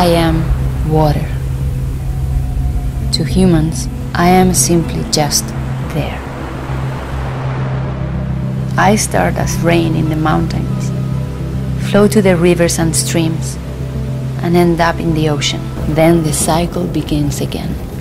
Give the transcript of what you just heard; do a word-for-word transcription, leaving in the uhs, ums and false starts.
I am water. To humans, I am simply just there. I start as rain in the mountains, flow to the rivers and streams, and end up in the ocean. Then the cycle begins again.